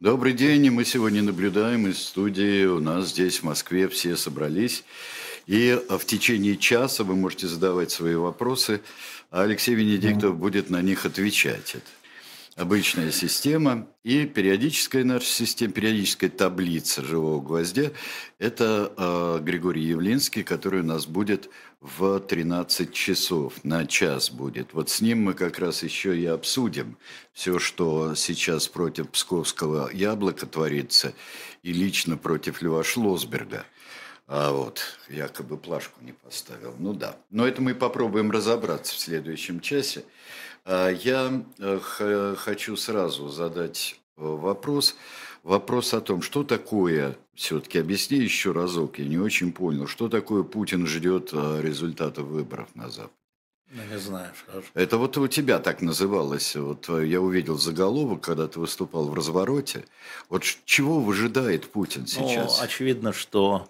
Добрый день, и мы сегодня наблюдаем из студии. У нас здесь, в Москве, все собрались. И в течение часа вы можете задавать свои вопросы, а Алексей Венедиктов будет на них отвечать. Это обычная система. И периодическая наша система, периодическая таблица живого гвоздя – это Григорий Явлинский, который у нас будет в 13 часов, на час будет. Вот с ним мы как раз еще и обсудим все, что сейчас против псковского яблока творится, и лично против Льва Шлосберга. А вот, якобы плашку не поставил. Ну да. Но это мы попробуем разобраться в следующем часе. Я хочу сразу задать вопрос. Вопрос о том, что такое, все-таки объясни еще разок, я не очень понял, что такое Путин ждет результатов выборов на Западе. Ну, не знаю. Это вот у тебя так называлось. Вот я увидел заголовок, когда ты выступал в «Развороте». Вот чего выжидает Путин сейчас? Ну, очевидно, что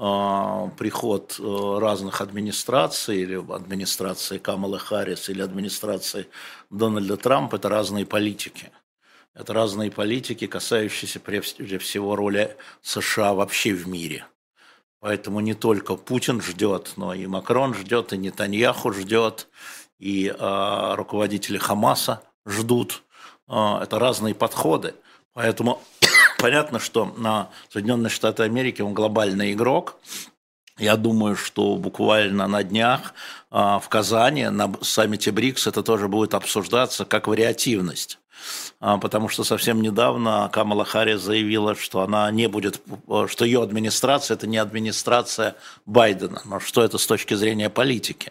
приход разных администраций, или администрации Камалы Харрис, или администрации Дональда Трампа – это разные политики. Это разные политики, касающиеся прежде всего роли США вообще в мире. Поэтому не только Путин ждет, но и Макрон ждет, и Нетаньяху ждет, и руководители Хамаса ждут. Это разные подходы. Поэтому понятно, что на Соединенные Штаты Америки он глобальный игрок. Я думаю, что буквально на днях в Казани на саммите БРИКС это тоже будет обсуждаться как вариативность. Потому что совсем недавно Камала Харрис заявила, что она не будет, что ее администрация – это не администрация Байдена, но что это с точки зрения политики.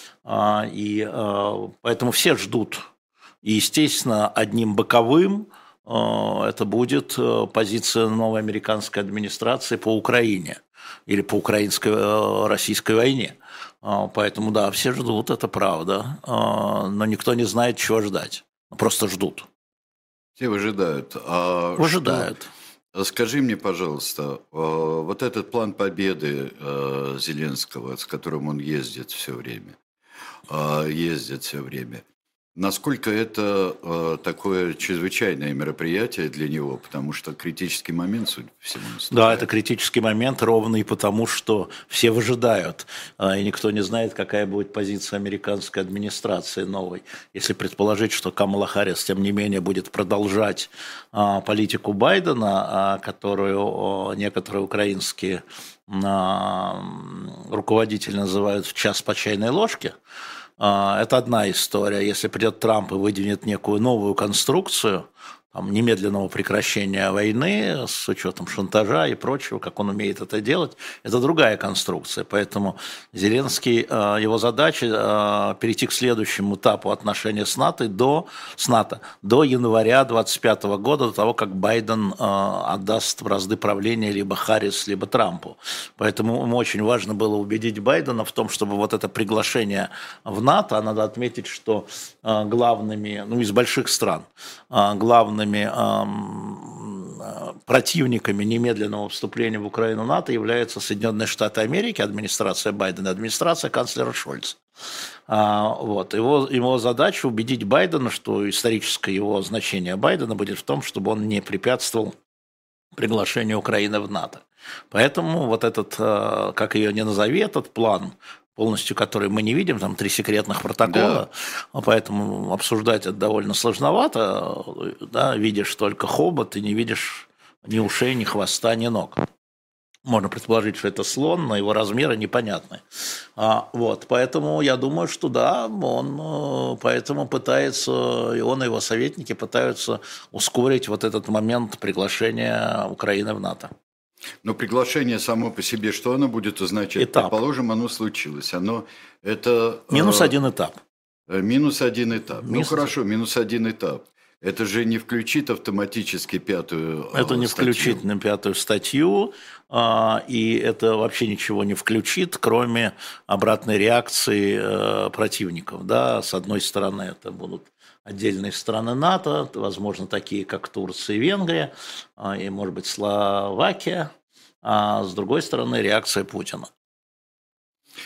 И поэтому все ждут. И, естественно, одним боковым это будет позиция новой американской администрации по Украине или по украинско-российской войне. Поэтому, да, все ждут, это правда, но никто не знает, чего ждать. Просто ждут. Все выжидают. Выжидают. Скажи мне, пожалуйста, вот этот план победы Зеленского, с которым он ездит все время, насколько это такое чрезвычайное мероприятие для него, потому что критический момент, судя по всему, наступает. Да, это критический момент, ровно и потому, что все выжидают, и никто не знает, какая будет позиция американской администрации новой. Если предположить, что Камала Харрис, тем не менее, будет продолжать политику Байдена, которую некоторые украинские руководители называют «в час по чайной ложке», это одна история. Если придет Трамп и выдвинет некую новую конструкцию немедленного прекращения войны с учетом шантажа и прочего, как он умеет это делать, это другая конструкция. Поэтому Зеленский, его задача перейти к следующему этапу отношений с НАТО до января 2025 года, до того, как Байден отдаст бразды правления либо Харрис, либо Трампу. Поэтому ему очень важно было убедить Байдена в том, чтобы вот это приглашение в НАТО, а надо отметить, что главными, из больших стран, главными противниками немедленного вступления в Украину НАТО являются Соединенные Штаты Америки, администрация Байдена, администрация канцлера Шольца. Его задача убедить Байдена, что историческое его значение Байдена будет в том, чтобы он не препятствовал приглашению Украины в НАТО. Поэтому вот этот, как ее ни назови, этот план, полностью который мы не видим, там 3 секретных протокола, да. Поэтому обсуждать это довольно сложновато, да, видишь только хобот и не видишь ни ушей, ни хвоста, ни ног. Можно предположить, что это слон, но его размеры непонятны. Поэтому я думаю, что да, он поэтому пытается, и он, и его советники пытаются ускорить вот этот момент приглашения Украины в НАТО. Но приглашение само по себе, что оно будет означать? Этап. Предположим, оно случилось. Минус один этап. Минус один этап. Хорошо, минус один этап. Это же не включит автоматически 5-ю статью. Это не включит на 5-ю статью, и это вообще ничего не включит, кроме обратной реакции противников. Да? С одной стороны, это будут отдельные страны НАТО, возможно, такие, как Турция и Венгрия, и, может быть, Словакия, а с другой стороны, реакция Путина.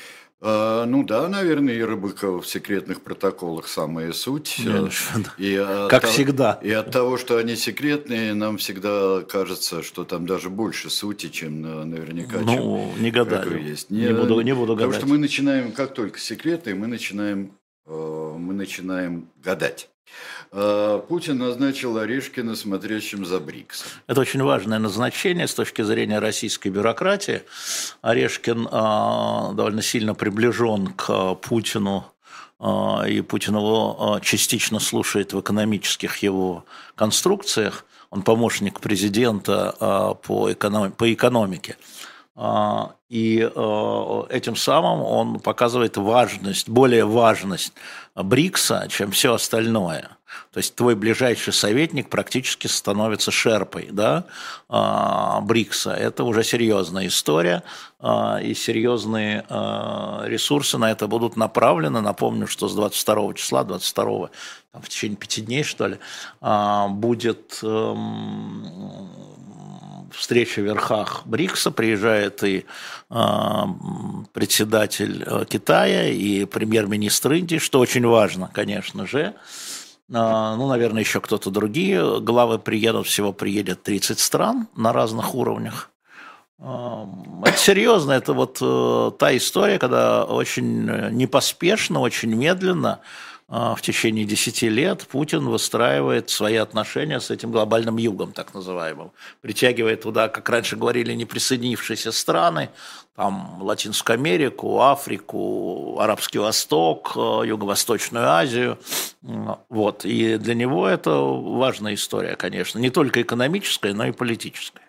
Ну да, наверное, и Рыбакова в секретных протоколах самая суть. И как всегда. И от того, что они секретные, нам всегда кажется, что там даже больше сути, чем наверняка, чем Не гадаю. есть. Не буду гадать. Потому что мы начинаем, как только секретные, мы начинаем гадать. Путин назначил Орешкина смотрящим за БРИКСом. Это очень важное назначение с точки зрения российской бюрократии. Орешкин довольно сильно приближен к Путину, и Путин его частично слушает в экономических его конструкциях. Он помощник президента по экономике. И этим самым он показывает более важность БРИКСа, чем все остальное. То есть твой ближайший советник практически становится шерпой, да, БРИКСа. Это уже серьезная история, и серьезные ресурсы на это будут направлены. Напомню, что с 22 числа, 22 там, в течение 5 дней, что ли, будет встреча в верхах БРИКСа, приезжает и председатель Китая, и премьер-министр Индии, что очень важно, конечно же. Ну, наверное, еще кто-то другие главы приедут, всего приедет 30 стран на разных уровнях. Это серьезно, это вот та история, когда очень непоспешно, очень медленно в течение 10 лет Путин выстраивает свои отношения с этим глобальным югом, так называемым. Притягивает туда, как раньше говорили, неприсоединившиеся страны, там Латинскую Америку, Африку, Арабский Восток, Юго-Восточную Азию. Вот. И для него это важная история, конечно, не только экономическая, но и политическая.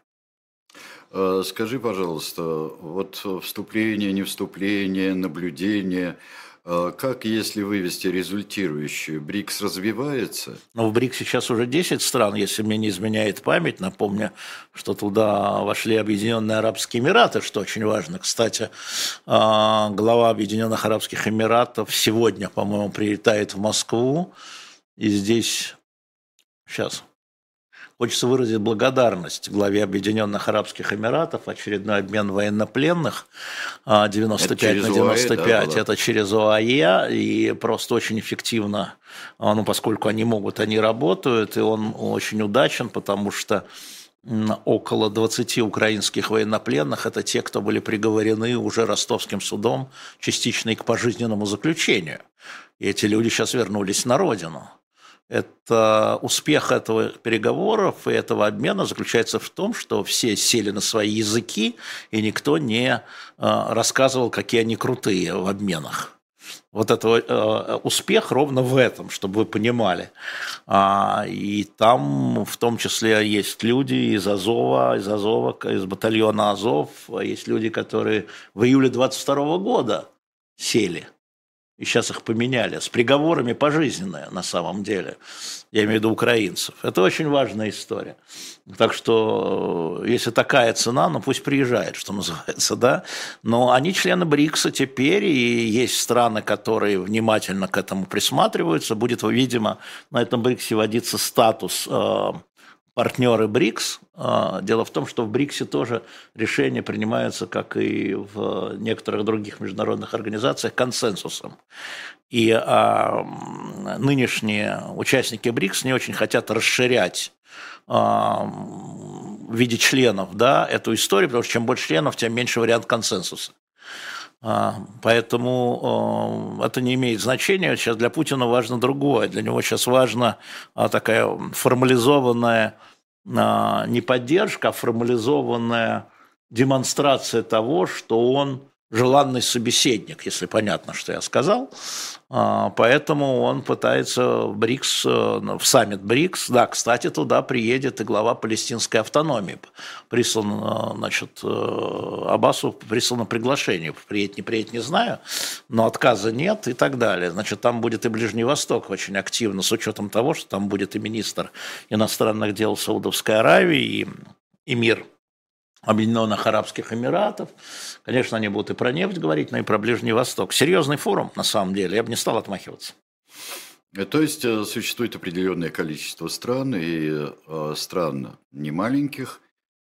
Скажи, пожалуйста, вот вступление, не вступление, наблюдение, как, если вывести результирующую, БРИКС развивается? Но в БРИКС сейчас уже 10 стран, если мне не изменяет память. Напомню, что туда вошли Объединенные Арабские Эмираты, что очень важно. Кстати, глава Объединенных Арабских Эмиратов сегодня, по-моему, прилетает в Москву. И здесь... Сейчас... Хочется выразить благодарность главе Объединенных Арабских Эмиратов, очередной обмен военнопленных 95 на 95, да, это через ОАЕ, и просто очень эффективно, ну, поскольку они могут, они работают, и он очень удачен, потому что около 20 украинских военнопленных – это те, кто были приговорены уже Ростовским судом частично и к пожизненному заключению. И эти люди сейчас вернулись на родину. Это успех этого переговоров и этого обмена заключается в том, что все сели на свои языки, и никто не рассказывал, какие они крутые в обменах. Вот это успех ровно в этом, чтобы вы понимали. И там в том числе есть люди из Азова, из батальона Азов, есть люди, которые в июле 22 года сели. И сейчас их поменяли, с приговорами пожизненные на самом деле, я имею в виду украинцев. Это очень важная история. Так что, если такая цена, ну пусть приезжает, что называется, да. Но они члены БРИКСа теперь, и есть страны, которые внимательно к этому присматриваются. Будет, видимо, на этом БРИКСе вводиться статус партнеры БРИКС. Дело в том, что в БРИКСе тоже решения принимаются, как и в некоторых других международных организациях, консенсусом. И нынешние участники БРИКС не очень хотят расширять в виде членов, да, эту историю, потому что чем больше членов, тем меньше вариант консенсуса. Поэтому это не имеет значения. Сейчас для Путина важно другое. Для него сейчас важна такая формализованная не поддержка, а формализованная демонстрация того, что он желанный собеседник, если понятно, что я сказал. Поэтому он пытается в БРИКС, в саммит БРИКС, да, кстати, туда приедет и глава палестинской автономии. Прислан, значит, Аббасу прислано приглашение. Приедет, не знаю, но отказа нет и так далее. Значит, там будет и Ближний Восток очень активно, с учетом того, что там будет и министр иностранных дел Саудовской Аравии, и эмир Объединенных Арабских Эмиратов. Конечно, они будут и про нефть говорить, но и про Ближний Восток. Серьезный форум, на самом деле, я бы не стал отмахиваться. То есть существует определенное количество стран, и стран немаленьких,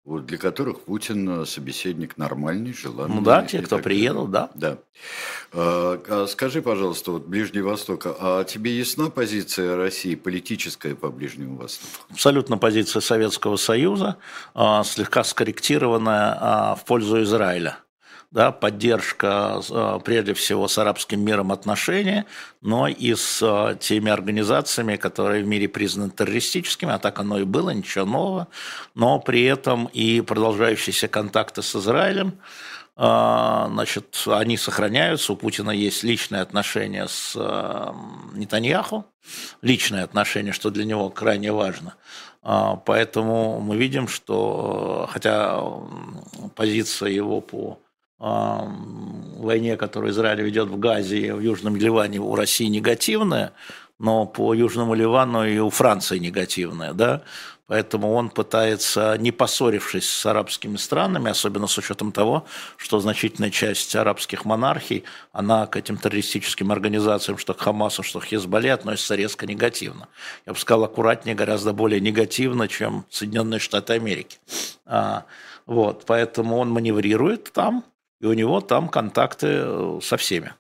вот, для которых Путин собеседник нормальный, желанный. Ну да, и те, так кто далее. приедут, да. Да. Скажи, пожалуйста, вот Ближний Восток, а тебе ясна позиция России политическая по Ближнему Востоку? Абсолютно позиция Советского Союза, слегка скорректированная в пользу Израиля. Да, поддержка, прежде всего, с арабским миром отношений, но и с теми организациями, которые в мире признаны террористическими, а так оно и было, ничего нового, но при этом и продолжающиеся контакты с Израилем, значит, они сохраняются. У Путина есть личные отношения с Нетаньяху, личные отношения, что для него крайне важно. Поэтому мы видим, что, хотя позиция его по войне, которую Израиль ведет в Газе и в Южном Ливане, у России негативная, но по Южному Ливану и у Франции негативная, да, поэтому он пытается, не поссорившись с арабскими странами, особенно с учетом того, что значительная часть арабских монархий, она к этим террористическим организациям, что к Хамасу, что к Хизболле, относится резко негативно. Я бы сказал, аккуратнее, гораздо более негативно, чем Соединенные Штаты Америки. Вот, поэтому он маневрирует там, и у него там контакты со всеми.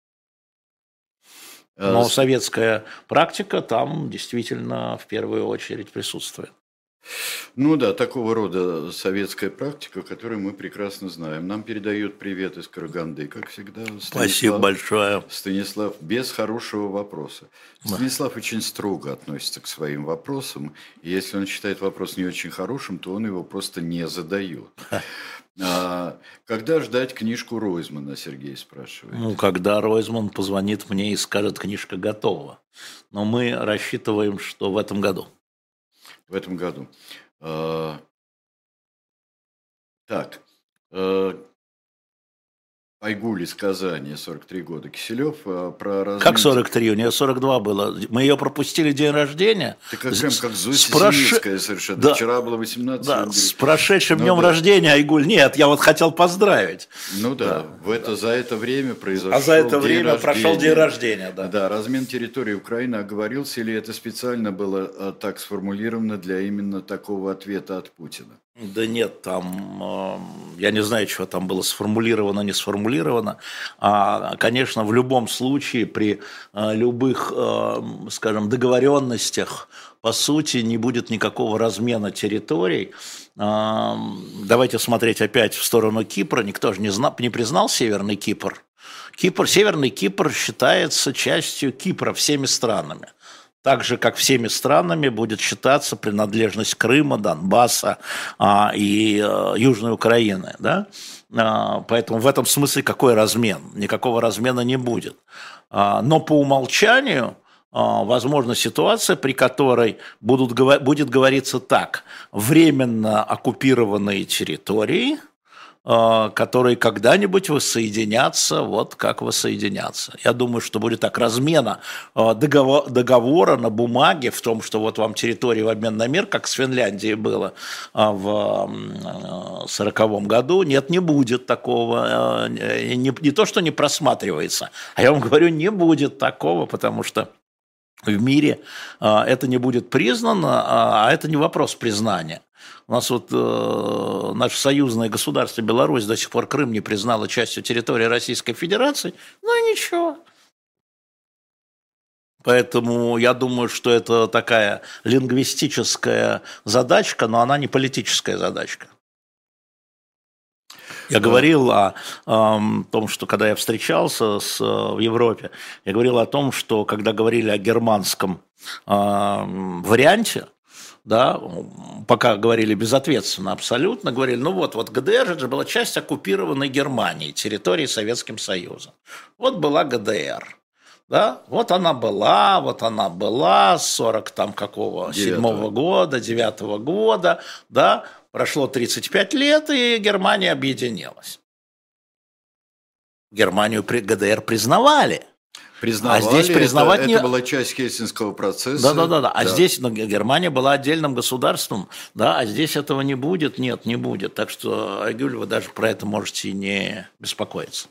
Но советская практика там действительно в первую очередь присутствует. Ну да, такого рода советская практика, которую мы прекрасно знаем. Нам передает привет из Караганды, как всегда. Спасибо большое. Станислав, без хорошего вопроса. Станислав очень строго относится к своим вопросам. И если он считает вопрос не очень хорошим, то он его просто не задает. Когда ждать книжку Ройзмана, Сергей спрашивает. Ну, когда Ройзман позвонит мне и скажет, книжка готова. Но мы рассчитываем, что в этом году. В этом году. Так. Айгуль из Казани, 43 года. Киселев про размен... Как 43? У нее 42 было. Мы ее пропустили день рождения. Ты как Зося Синицкая совершенно. Да. Вчера было 18. Да, с прошедшим днем рождения, Айгуль. Нет, я вот хотел поздравить. Ну да, за это время произошел за это время прошел день рождения. Да. Да, размен территории Украины оговорился, или это специально было так сформулировано для именно такого ответа от Путина? Да нет, там, я не знаю, что там было сформулировано, не сформулировано. Конечно, в любом случае, при любых, скажем, договоренностях, по сути, не будет никакого размена территорий. Давайте смотреть опять в сторону Кипра. Никто же не признал Северный Кипр. Северный Кипр считается частью Кипра всеми странами. Так же, как всеми странами будет считаться принадлежность Крыма, Донбасса и Южной Украины. Да? Поэтому в этом смысле какой размен? Никакого размена не будет. Но по умолчанию возможна ситуация, при которой будет говориться так: временно оккупированные территории, которые когда-нибудь воссоединятся, вот как воссоединятся. Я думаю, что будет так: размена договора на бумаге в том, что вот вам территория в обмен на мир, как с Финляндией было в 1940 году, нет, не будет такого. Не то, что не просматривается, а я вам говорю, не будет такого, потому что в мире это не будет признано, а это не вопрос признания. У нас вот наше союзное государство Беларусь до сих пор Крым не признало частью территории Российской Федерации, ну и ничего. Поэтому я думаю, что это такая лингвистическая задачка, но она не политическая задачка. Я говорил о том, что когда я встречался в Европе, я говорил о том, что когда говорили о германском варианте, да, пока говорили безответственно абсолютно, говорили, ну вот ГДР же была часть оккупированной Германии, территории Советским Союзом. Вот была ГДР. Да? Вот она была с 47 года, 9 года, да, прошло 35 лет, и Германия объединилась. Германию ГДР признавали. А здесь признавать это была часть Хельсинского процесса. Да. А здесь Германия была отдельным государством, да, а здесь этого не будет, нет, не будет. Так что, Айгуль, вы даже про это можете и не беспокоиться.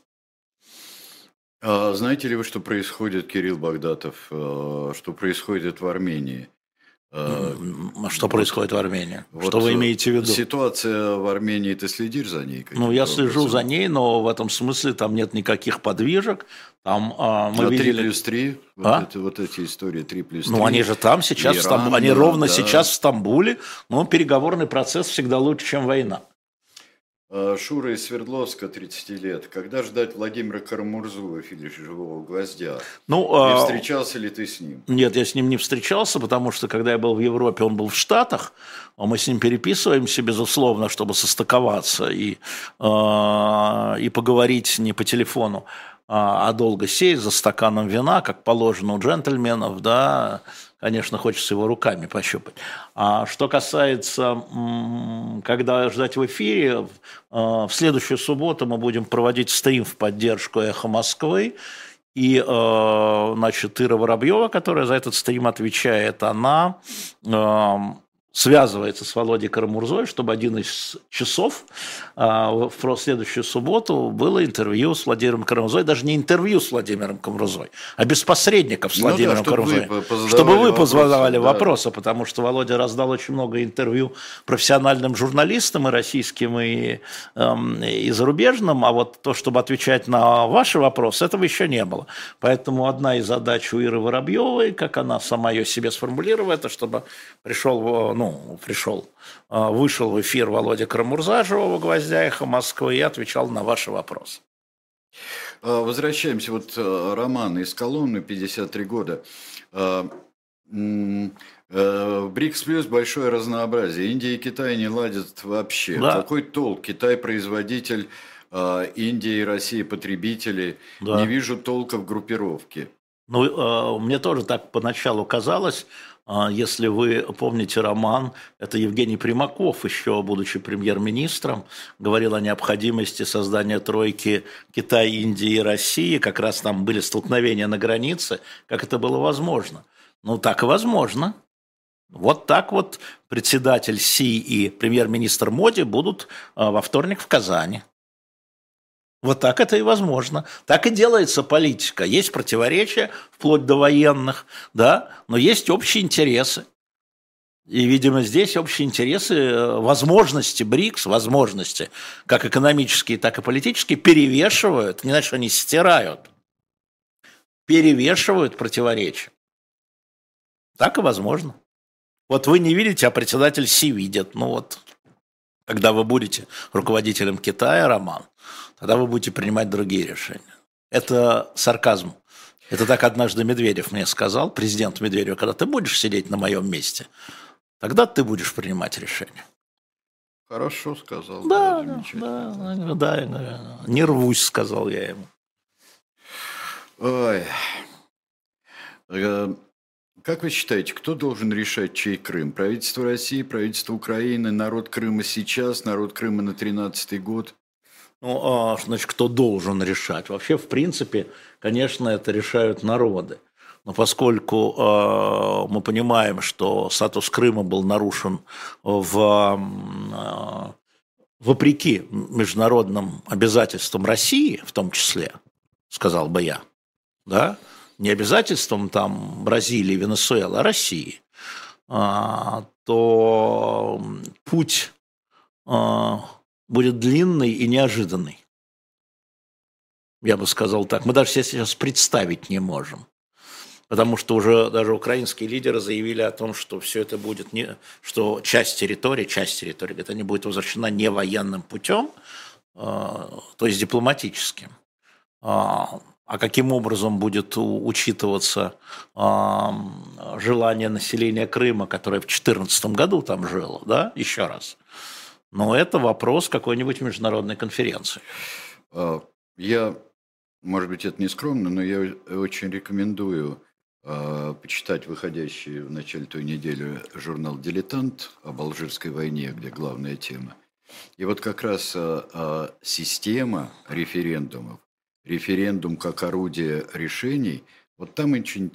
Знаете ли вы, что происходит, Кирилл Багдатов, что происходит в Армении? Что происходит в Армении? Вот Что вы имеете в виду? Ситуация в Армении, ты следишь за ней? Я слежу за ней, но в этом смысле там нет никаких подвижек. Там мы видели... 3+3, вот эти истории 3+3. Они же там сейчас, Иран, они ровно сейчас в Стамбуле, но переговорный процесс всегда лучше, чем война. Шура из Свердловска, 30 лет. Когда ждать Владимира Карамурзу в эфире «Живого гвоздя»? Не встречался ли ты с ним? Нет, я с ним не встречался, потому что, когда я был в Европе, он был в Штатах, а мы с ним переписываемся, безусловно, чтобы состыковаться и поговорить не по телефону, а долго сесть за стаканом вина, как положено у джентльменов, да, конечно, хочется его руками пощупать. А что касается, когда ждать в эфире, в следующую субботу мы будем проводить стрим в поддержку «Эхо Москвы». И, Ира Воробьева, которая за этот стрим отвечает, она связывается с Володей Карамурзой, чтобы один из часов в следующую субботу было интервью с Владимиром Карамурзой, даже не интервью с Владимиром Карамурзой, а без посредников с Владимиром Карамурзой. Чтобы вы позадавали вопросы, потому что Володя раздал очень много интервью профессиональным журналистам, и российским, и зарубежным, а вот то, чтобы отвечать на ваши вопросы, этого еще не было. Поэтому одна из задач у Иры Воробьевой, как она сама ее себе сформулировала, это чтобы вышел в эфир Володя Карамурза «Живого гвоздя», «Эхо Москвы» и отвечал на ваши вопросы. Возвращаемся. Роман из Коломны, 53 года. БРИКС плюс большое разнообразие. Индия и Китай не ладят вообще. Да. Какой толк? Китай производитель, Индия и Россия потребители. Да. Не вижу толка в группировке. Мне тоже так поначалу казалось. Если вы помните роман, это Евгений Примаков, еще будучи премьер-министром, говорил о необходимости создания тройки Китай, Индии и России. Как раз там были столкновения на границе. Как это было возможно? Так и возможно. Вот так вот председатель Си и премьер-министр Моди будут во вторник в Казани. Вот так это и возможно. Так и делается политика. Есть противоречия, вплоть до военных, да, но есть общие интересы. И, видимо, здесь общие интересы, возможности БРИКС, возможности, как экономические, так и политические, перевешивают, не значит, что они стирают, перевешивают противоречия. Так и возможно. Вот вы не видите, а председатель Си видит. Когда вы будете руководителем Китая, Роман, тогда вы будете принимать другие решения. Это сарказм. Это так однажды Медведев мне сказал, президент Медведев, когда ты будешь сидеть на моем месте, тогда ты будешь принимать решения. Хорошо сказал. Да, не рвусь, сказал я ему. Ой. Как вы считаете, кто должен решать, чей Крым? Правительство России, правительство Украины, народ Крыма сейчас, народ Крыма на 13-й год? Значит, кто должен решать? Вообще, в принципе, конечно, это решают народы. Но поскольку мы понимаем, что статус Крыма был нарушен вопреки международным обязательствам России, в том числе, сказал бы я, да, не обязательством там Бразилии, Венесуэлы, а России, то путь будет длинный и неожиданный. Я бы сказал так. Мы даже себе сейчас представить не можем. Потому что уже даже украинские лидеры заявили о том, что все это будет что часть территории, говорит, они будет возвращена не военным путем, то есть дипломатическим. А каким образом будет учитываться желание населения Крыма, которое в 2014 году там жило, да, еще раз. Но это вопрос какой-нибудь международной конференции. Я, может быть, это не скромно, но я очень рекомендую почитать выходящий в начале той недели журнал «Дилетант» об Алжирской войне, где главная тема. И вот как раз система референдумов, референдум как орудие решений, вот там очень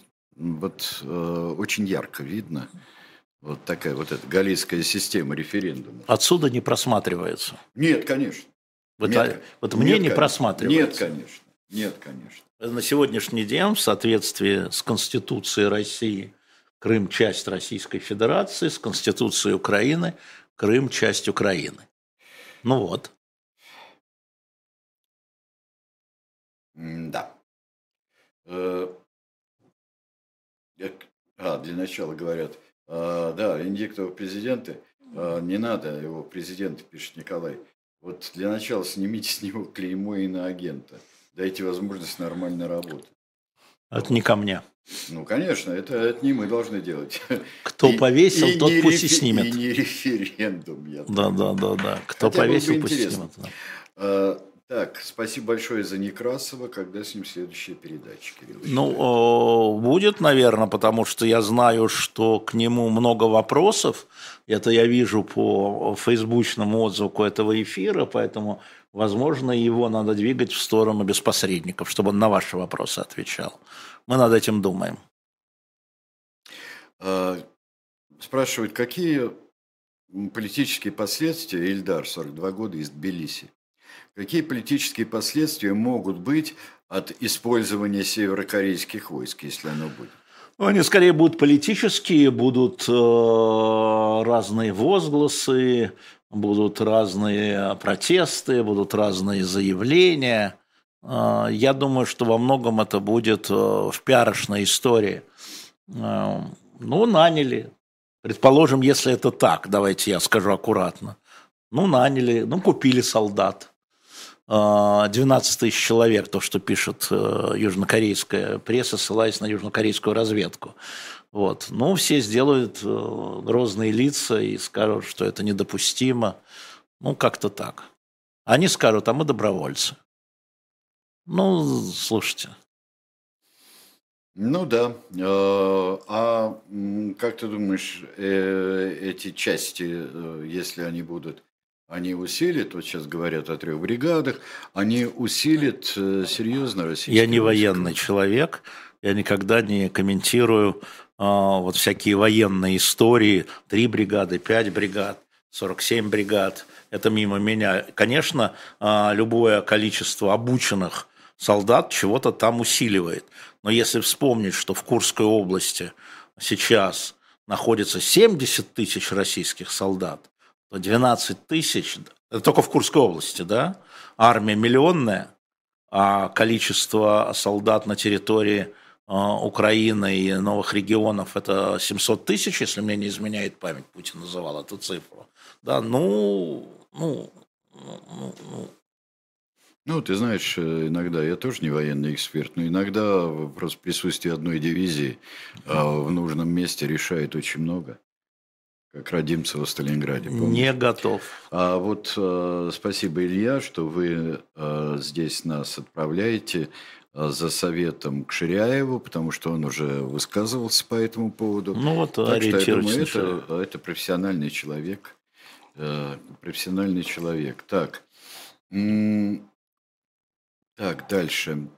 ярко видно вот такая вот эта галлийская система референдума. Отсюда не просматривается? Нет, конечно. Мне не просматривается? Нет, конечно. На сегодняшний день, в соответствии с Конституцией России, Крым – часть Российской Федерации, с Конституцией Украины Крым – часть Украины. Ну вот. Да. Для начала говорят, да, Венедиктова президенты, не надо его президента, пишет Николай. Вот для начала снимите с него клеймо иноагента, дайте возможность нормально работать. Это не ко мне. Ну, конечно, это не мы должны делать. Кто повесил, тот пусть и снимет. И не референдум. Да. Кто повесил, пусть снимет. Так, спасибо большое за Некрасова. Когда с ним следующая передача, Кирилл? Ну, будет, наверное, потому что я знаю, что к нему много вопросов. Это я вижу по фейсбучному отзыву этого эфира, поэтому, возможно, его надо двигать в сторону без посредников, чтобы он на ваши вопросы отвечал. Мы над этим думаем. Спрашивают, какие политические последствия, Ильдар, 42 года, из Тбилиси, какие политические последствия могут быть от использования северокорейских войск, если оно будет? Они скорее будут политические, будут разные возгласы, будут разные протесты, будут разные заявления. Я думаю, что во многом это будет в пиарочной истории. Ну, наняли. Предположим, если это так, давайте я скажу аккуратно. Ну, наняли, купили солдат. 12 тысяч человек, то, что пишет южнокорейская пресса, ссылаясь на южнокорейскую разведку. Вот. Ну, все сделают грозные лица и скажут, что это недопустимо. Ну, как-то так. Они скажут, а мы добровольцы. Ну, слушайте. Ну да. Как ты думаешь, эти части, если они будут, они усилят, вот сейчас говорят о 3 бригадах, они усилят серьезно российские Я не военный человек, я никогда не комментирую вот всякие военные истории, 3 бригады, 5 бригад, 47 бригад, это мимо меня. Конечно, любое количество обученных солдат чего-то там усиливает, но если вспомнить, что в Курской области сейчас находится 70 тысяч российских солдат, 12 тысяч, это только в Курской области, да? Армия миллионная, а количество солдат на территории Украины и новых регионов это 700 тысяч, если мне не изменяет память, Путин называл эту цифру. Да, Ну, ты знаешь, иногда, я тоже не военный эксперт, но иногда просто присутствие одной дивизии в нужном месте решает очень много. Как Родимцева в Сталинграде. Помнишь? Не готов. А вот спасибо, Илья, что вы здесь нас отправляете за советом к Ширяеву, потому что он уже высказывался по этому поводу. Ну вот, так что я думаю, ориентируйтесь. это профессиональный человек. Профессиональный человек. Так, дальше.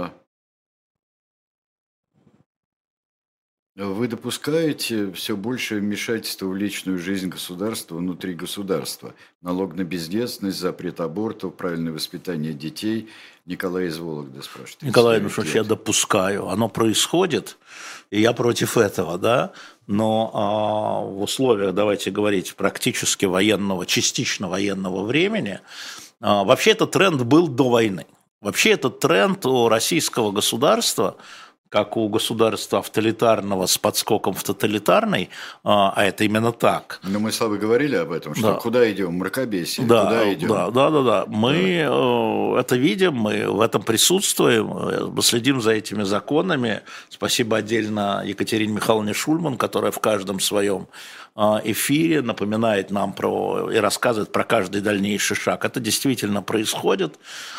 Вы допускаете все большее вмешательство в личную жизнь государства внутри государства. Налог на бездетность, запрет абортов, правильное воспитание детей. Николай из Вологды спрашивает. Николай Ильич, я допускаю. Оно происходит, и я против этого, да. Но в условиях, давайте говорить, практически военного, частично военного времени, вообще этот тренд был до войны. Вообще этот тренд у российского государства, как у государства авторитарного с подскоком в тоталитарный, а это именно так. Но мы с тобой говорили об этом, что куда идем, мракобесие, куда идем. Да. Мы это видим, мы в этом присутствуем, мы следим за этими законами. Спасибо отдельно Екатерине Михайловне Шульман, которая в каждом своем эфире напоминает нам и рассказывает про каждый дальнейший шаг. Это действительно происходит.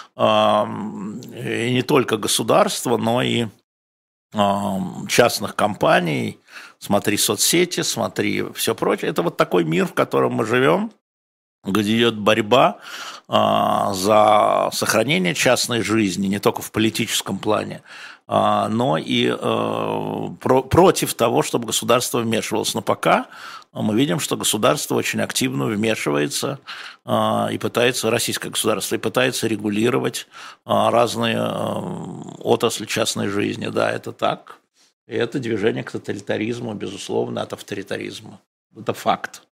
И не только государство, но и частных компаний, смотри соцсети, смотри все прочее. Это вот такой мир, в котором мы живем, где идет борьба за сохранение частной жизни, не только в политическом плане, но и против того, чтобы государство вмешивалось. Но пока мы видим, что государство очень активно вмешивается и пытается, российское государство, и пытается регулировать разные отрасли частной жизни. Да, это так. И это движение к тоталитаризму, безусловно, от авторитаризма. Это факт.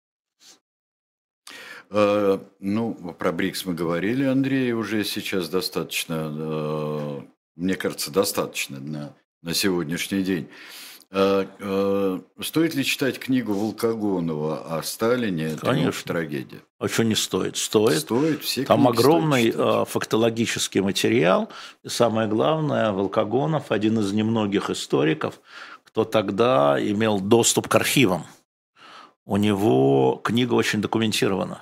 Ну, про БРИКС мы говорили, Андрей, уже сейчас достаточно, мне кажется, достаточно на сегодняшний день. Стоит ли читать книгу Волкогонова о Сталине? Конечно. Трагедия. А что не стоит? Стоит. Стоит, все там книги огромный стоит фактологический материал. И самое главное, Волкогонов один из немногих историков, кто тогда имел доступ к архивам. У него книга очень документирована.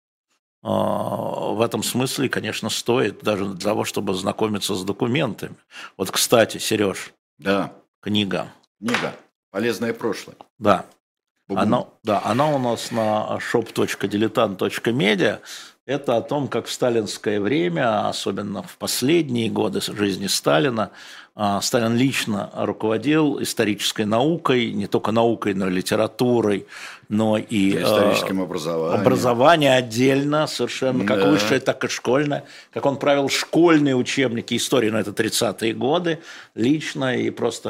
В этом смысле, конечно, стоит даже для того, чтобы знакомиться с документами. Вот, кстати, Сереж, Да. книга. «Полезное прошлое». Да. Она у нас на shop.diletant.media. Это о том, как в сталинское время, особенно в последние годы жизни Сталина, Сталин лично руководил исторической наукой, не только наукой, но и литературой, но и историческим образованием. Образование отдельно, совершенно, как высшее, так и школьное. Как он правил школьные учебники истории, но это 30-е годы, лично. И просто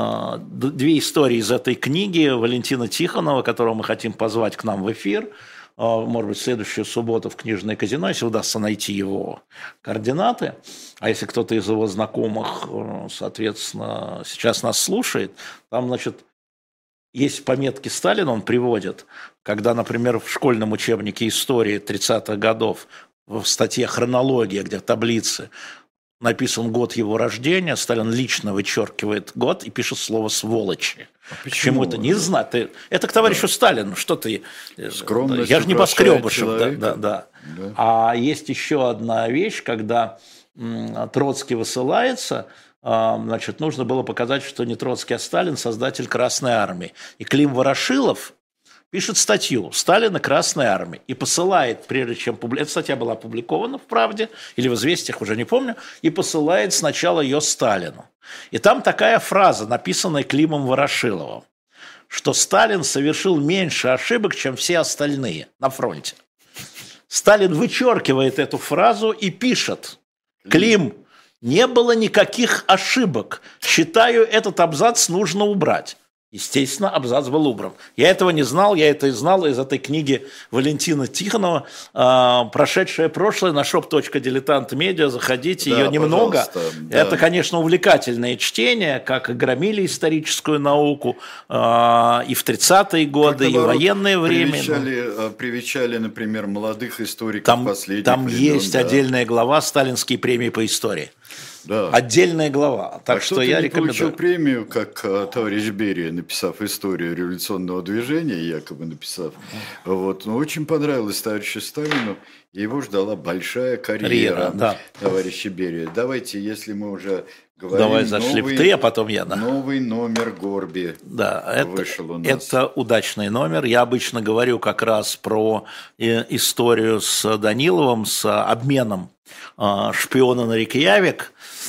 две истории из этой книги Валентина Тихонова, которого мы хотим позвать к нам в эфир, может быть, в следующую субботу в Книжное казино, если удастся найти его координаты. А если кто-то из его знакомых, соответственно, сейчас нас слушает, там, значит, есть пометки Сталина, он приводит, когда, например, в школьном учебнике истории 30-х годов в статье «Хронология», где в таблице написан год его рождения, Сталин лично вычеркивает год и пишет слово «сволочи». Почему это? Не знаю. Это к товарищу Сталину. Что ты? Скромность. Я же небоскребышев. Да. А есть еще одна вещь, когда Троцкий высылается, значит, нужно было показать, что не Троцкий, а Сталин создатель Красной Армии. И Клим Ворошилов пишет статью «Сталин и Красная Армия» и посылает, прежде чем... Эта статья была опубликована в «Правде» или в «Известиях», уже не помню, и посылает сначала ее Сталину. И там такая фраза, написанная Климом Ворошиловым, что Сталин совершил меньше ошибок, чем все остальные на фронте. Сталин вычеркивает эту фразу и пишет: «Клим, не было никаких ошибок. Считаю, этот абзац нужно убрать». Естественно, абзац был убран. Я этого не знал, я это и знал из этой книги Валентина Тихонова «Прошедшее прошлое» на shop.diletant.media. Заходите, ее немного. Да. Это, конечно, увлекательное чтение, как и громили историческую науку и в 30-е годы, и в военное время. Привечали, например, молодых историков последних Там времен, есть отдельная глава «Сталинские премии по истории». Да. Отдельная глава. Так что я рекомендую. Получил премию, как товарищ Берия, написав историю революционного движения, якобы написав. Вот. Но очень понравилось товарищу Сталину, и его ждала большая карьера товарища Берия. Давайте, если мы уже говорим... Давай зашли в ты, а потом я. Да. Новый номер Горби вышел у нас. Это удачный номер. Я обычно говорю как раз про историю с Даниловым, с обменом шпиона на Рейкьявик.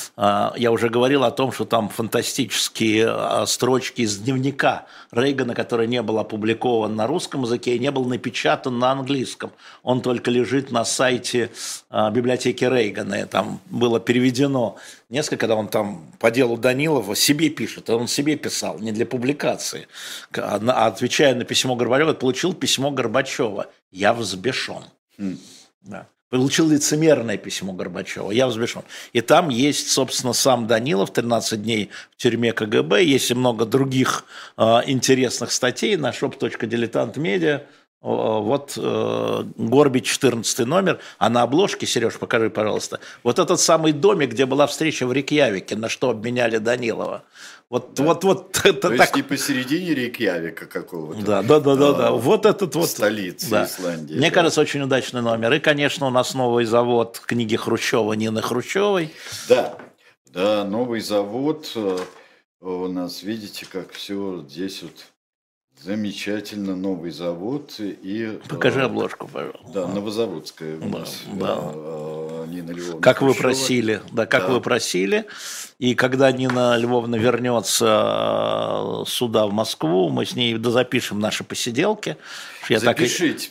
Я уже говорил о том, что там фантастические строчки из дневника Рейгана, который не был опубликован на русском языке и не был напечатан на английском. Он только лежит на сайте библиотеки Рейгана. И там было переведено несколько, когда он там по делу Данилова себе пишет. Он себе писал, не для публикации. Отвечая на письмо Горбачева, получил письмо Горбачева: «Я взбешен». Да. Получил лицемерное письмо Горбачева: «Я взбешен». И там есть, собственно, сам Данилов, 13 дней в тюрьме КГБ, есть и много других интересных статей на shop.diletant.media. Вот Горби, 14 номер, а на обложке, Сереж, покажи, пожалуйста, вот этот самый домик, где была встреча в Рейкьявике, на что обменяли Данилова. Вот это то есть не посередине Рейкьявика какого-то. Да. Вот этот вот. Столица Исландии. Мне кажется, очень удачный номер. И, конечно, у нас новый завод книги Хрущева Нины Хрущевой. Да, новый завод. У нас, видите, как все здесь вот замечательно, новый завод. И, покажи обложку, пожалуйста. Да, Новозаводская у нас. Нина Львовна как Хрущева. Вы просили. Вы просили. И когда Нина Львовна вернется сюда, в Москву, мы с ней дозапишем наши посиделки. Запишите,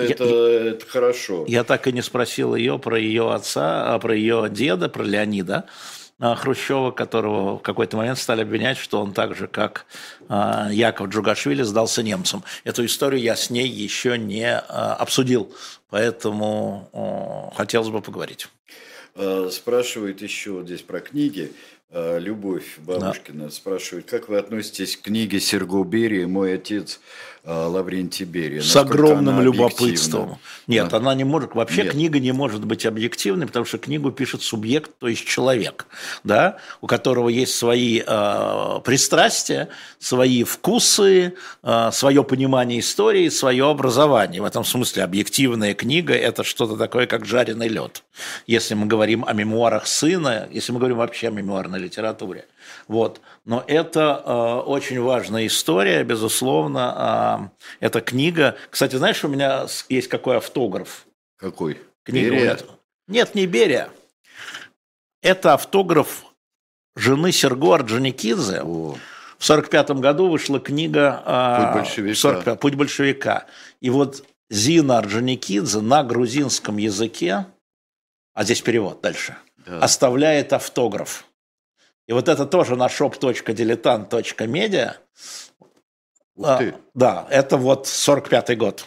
это хорошо. Я так и не спросил ее про ее отца, про ее деда, про Леонида. Хрущева, которого в какой-то момент стали обвинять, что он так же, как Яков Джугашвили, сдался немцам. Эту историю я с ней еще не обсудил, поэтому хотелось бы поговорить. Спрашивают еще здесь про книги. Любовь Бабушкина спрашивает, как вы относитесь к книге Серго Берия «Мой отец» Лаврентий Берия? С огромным любопытством. Нет, Да. она не может, вообще Нет. книга не может быть объективной, потому что книгу пишет субъект, то есть человек, да, у которого есть свои пристрастия, свои вкусы, свое понимание истории, свое образование. В этом смысле объективная книга – это что-то такое, как жареный лед. Если мы говорим о мемуарах сына, если мы говорим вообще о мемуарной литературе. Вот. Но это очень важная история, безусловно. Эта книга. Кстати, знаешь, у меня есть какой автограф? Какой? Книга Берия? вот эта. Нет, не Берия. Это автограф жены Серго Орджоникидзе. О, В 1945 году вышла книга «Путь большевика». «Путь большевика». И вот Зина Орджоникидзе на грузинском языке, а здесь перевод дальше, Да. оставляет автограф. И вот это тоже на shop.diletant.media. Ух ты. Да, это вот 45-й год.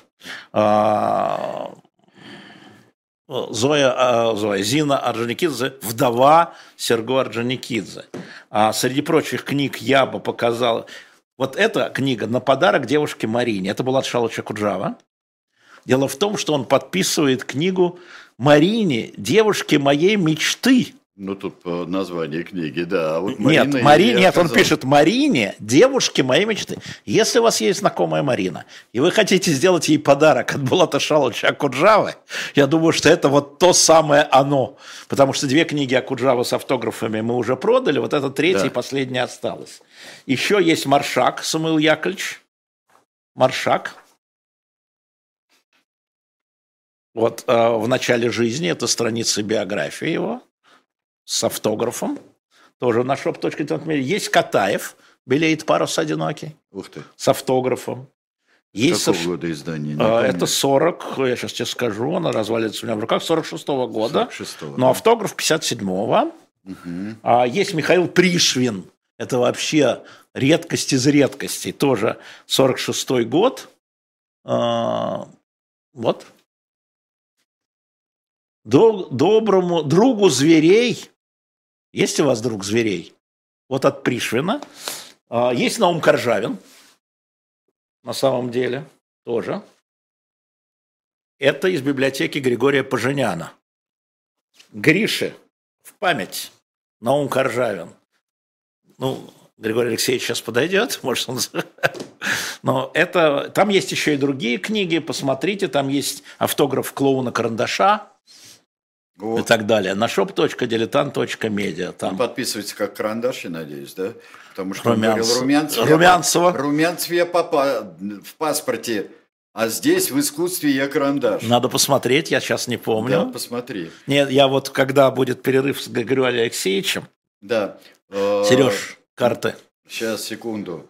Зина Орджоникидзе, вдова Серго Орджоникидзе. Среди прочих книг я бы показал... Вот эта книга «На подарок девушке Марине». Это Булат Шалович Акуджава. Дело в том, что он подписывает книгу Марине, девушке моей мечты. Ну, тут по названию книги, да. А вот Нет, он пишет Марине, девушке моей мечты. Если у вас есть знакомая Марина, и вы хотите сделать ей подарок от Булата Шаловича Акуджавы, я думаю, что это вот то самое оно. Потому что 2 книги Акуджавы с автографами мы уже продали, вот эта 3-я и последняя осталась. Еще есть Маршак, Самуил Яковлевич. Маршак. Вот в начале жизни, это страница биографии его. С автографом, тоже на shop.diletant.media. Есть Катаев, «Белеет парус одинокий», Ух ты. с автографом. Есть Какого года издания? это 40, я сейчас тебе скажу, она развалится у меня в руках, 46-го года, 46-го, но да. автограф 57-го. Есть Михаил Пришвин, это вообще редкость из редкостей, тоже 46-й год. Вот. Доброму другу зверей. Есть у вас друг зверей? Вот от Пришвина. Есть Наум Коржавин. На самом деле тоже. Это из библиотеки Григория Поженяна. Грише в память. Наум Коржавин. Ну, Григорий Алексеевич сейчас подойдет, может он... Но это... Там есть еще и другие книги, посмотрите, там есть автограф клоуна Карандаша. И так далее. На shop.diletant.media. Там. Подписывается как Карандаш, я надеюсь, да? Потому что Румянцева. он говорил Румянцева. Румянцев я в паспорте, а здесь в искусстве я Карандаш. Надо посмотреть, я сейчас не помню. Да, посмотри. Нет, я вот, когда будет перерыв с Григорием Алексеевичем. Да. Сереж, карты. Сейчас, секунду.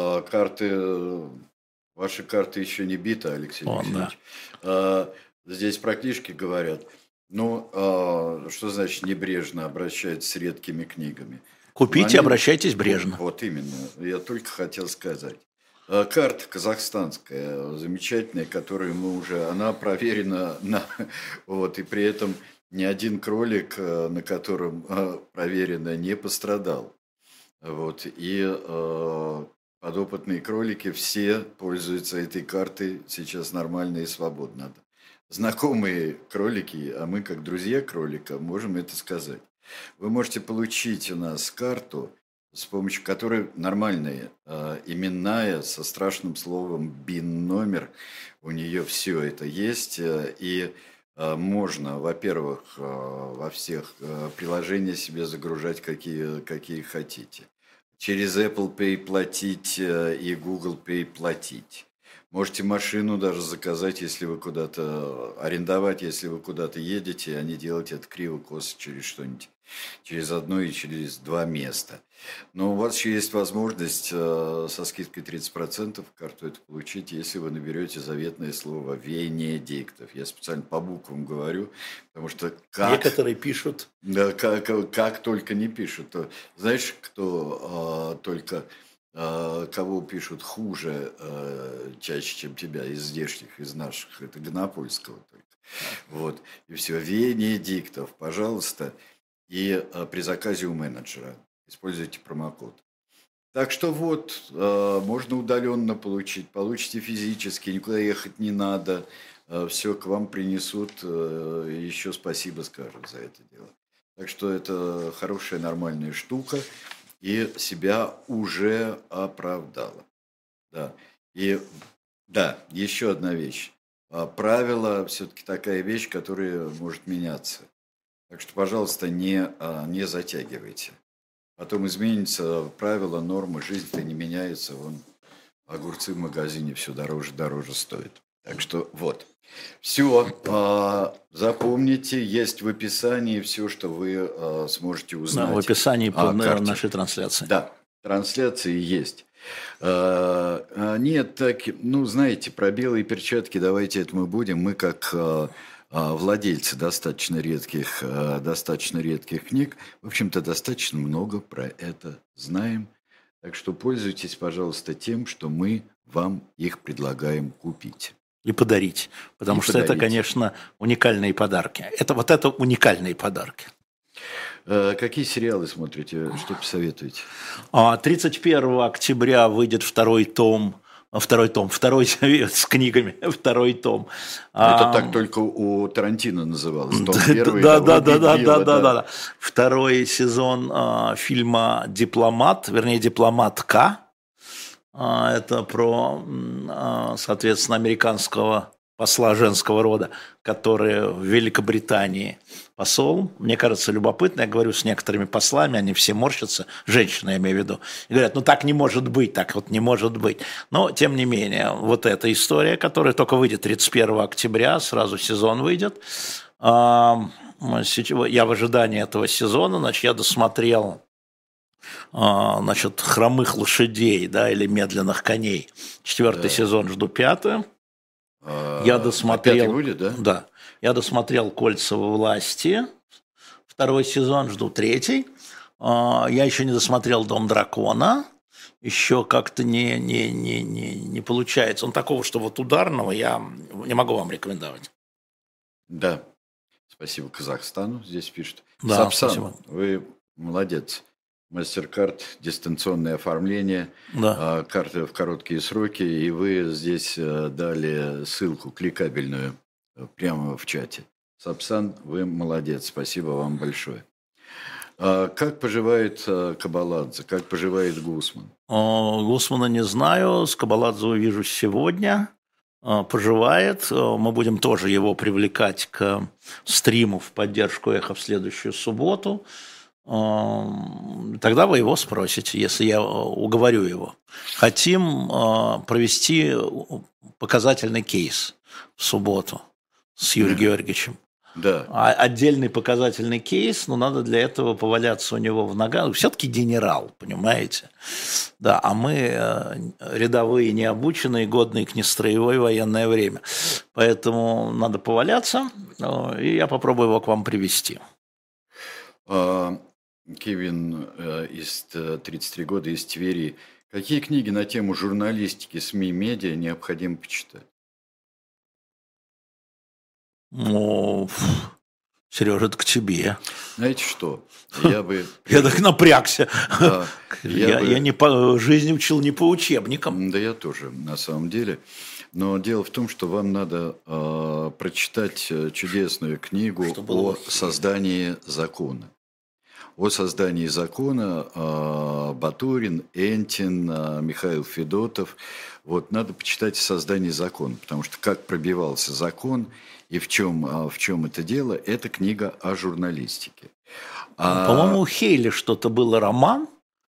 Ваши карты еще не биты, Алексей Алексеевич. Да. Здесь про книжки говорят. Ну, что значит небрежно обращаться с редкими книгами? Купите, обращайтесь брежно. Вот именно, я только хотел сказать. Карта казахстанская, замечательная, которую мы уже, она проверена, вот, и при этом ни один кролик, на котором проверено, не пострадал. Вот, и подопытные кролики все пользуются этой картой сейчас нормально и свободно. Знакомые кролики, а мы как друзья кролика можем это сказать. Вы можете получить у нас карту, с помощью которой нормальная, именная, со страшным словом БИН-номер, у нее все это есть, и можно, во-первых, во всех приложениях себе загружать, какие хотите. Через Apple Pay платить и Google Pay платить. Можете машину даже заказать, если вы куда-то, арендовать, если вы куда-то едете, а не делать это криво-косо через что-нибудь, через одно и через два места. Но у вас еще есть возможность со скидкой 30% карту это получить, если вы наберете заветное слово «Венедиктов». Я специально по буквам говорю, потому что Некоторые пишут. Да, как только не пишут. То, знаешь, кто только кого пишут хуже чаще, чем тебя, из здешних, из наших, это Гонопольского только. Вот, и все. Венедиктов, пожалуйста, и при заказе у менеджера используйте промокод. Так что вот, можно удаленно получить, получите физически, никуда ехать не надо, все к вам принесут, еще спасибо скажут за это дело. Так что это хорошая, нормальная штука. И себя уже оправдала. Да. И да, еще одна вещь. Правило все-таки такая вещь, которая может меняться. Так что, пожалуйста, не затягивайте. Потом изменится правило, нормы, жизнь-то не меняется. Вон огурцы в магазине все дороже стоят. Так что вот. Все, запомните, есть в описании все, что вы сможете узнать. Да, в описании под нашей трансляции. Да, трансляции есть. Нет, так, знаете, про белые перчатки давайте это мы будем. Мы как владельцы достаточно редких книг, в общем-то, достаточно много про это знаем. Так что пользуйтесь, пожалуйста, тем, что мы вам их предлагаем купить. И подарить. Потому что это, конечно, уникальные подарки. Это уникальные подарки. Какие сериалы смотрите? Что посоветуете? 31 октября выйдет второй с книгами, второй том. Это так только у Тарантино называлось. Том первый. Да. Второй сезон фильма «Дипломат», вернее, «Дипломатка». Это про, соответственно, американского посла женского рода, который в Великобритании посол. Мне кажется, любопытно. Я говорю с некоторыми послами, они все морщатся, женщины, я имею в виду, и говорят, так не может быть, так вот не может быть. Но, тем не менее, вот эта история, которая только выйдет 31 октября, сразу сезон выйдет. Я в ожидании этого сезона, значит, я досмотрел «Хромых лошадей», да, или «Медленных коней». 4-й сезон, жду 5-й. Я досмотрел, 5-й будет, да? Да. Я досмотрел «Кольца во власти». 2-й сезон, жду 3-й. Я еще не досмотрел «Дом дракона». Еще как-то не получается. Он такого, что вот ударного, я не могу вам рекомендовать. Да. Спасибо Казахстану, здесь пишут. Да, Сапсан, спасибо. Вы молодец. Мастер-карт, дистанционное оформление, да. Карты в короткие сроки, и вы здесь дали ссылку кликабельную прямо в чате. Сапсан, вы молодец, спасибо вам большое. Как поживает Кабаладзе, как поживает Гусман? Гусмана не знаю, с Кабаладзе увижу сегодня. Поживает. Мы будем тоже его привлекать к стриму в поддержку «Эхо» в следующую субботу. Тогда вы его спросите, если я уговорю его. Хотим провести показательный кейс в субботу с Юрием Георгиевичем. Да. Отдельный показательный кейс, но надо для этого поваляться у него в ногах. Все-таки генерал, понимаете? Да, а мы рядовые, необученные, годные к нестроевой военное время. Поэтому надо поваляться, и я попробую его к вам привести. Кевин из 33 года из Твери. Какие книги на тему журналистики, СМИ, медиа необходимо почитать? Сережа, это к тебе. Знаете что? Я так напрягся. Да, я не по жизни учил не по учебникам. Да, я тоже, на самом деле. Но дело в том, что вам надо прочитать чудесную книгу о создании закона. О создании закона Батурин, Энтин, Михаил Федотов. Вот, надо почитать о создании закона, потому что как пробивался закон и в чем это дело, это книга о журналистике. По-моему, у Хейли что-то было роман.